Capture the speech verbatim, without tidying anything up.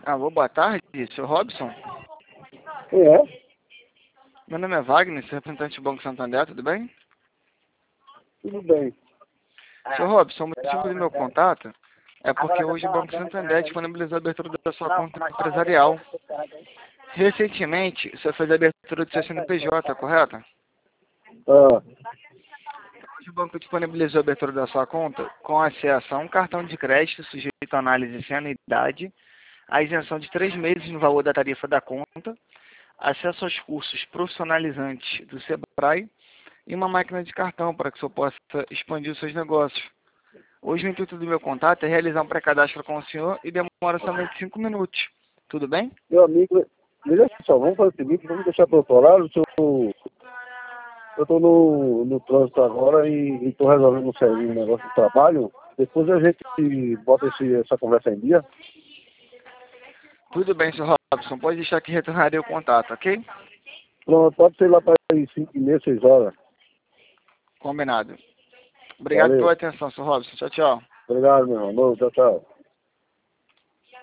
Alô, boa tarde, senhor Robson. Quem é? Meu nome é Wagner, sou representante do Banco Santander, tudo bem? Tudo bem. Senhor Robson, o motivo do meu contato é porque hoje o Banco Santander disponibilizou a abertura da sua conta empresarial. Recentemente, você fez a abertura do seu C N P J, correto? Ah, Hoje o banco disponibilizou a abertura da sua conta com acesso a um cartão de crédito sujeito à análise sem anuidade, a isenção de três meses no valor da tarifa da conta, acesso aos cursos profissionalizantes do Sebrae e uma máquina de cartão para que o senhor possa expandir os seus negócios. Hoje o intuito do meu contato é realizar um pré-cadastro com o senhor e demora somente cinco minutos. Tudo bem? meu amigo, beleza só, vamos fazer o seguinte, vamos deixar para outro horário. Eu estou no, no trânsito agora e estou resolvendo um, sério, um negócio de trabalho. Depois a gente bota esse, essa conversa em dia. Tudo bem, senhor Robson. Pode deixar que retornarei o contato, ok? Pronto, pode ser lá para as cinco e meia, seis horas. Combinado. Obrigado Valeu. pela atenção, senhor Robson. Tchau, tchau. Obrigado, meu irmão. Tchau, tchau.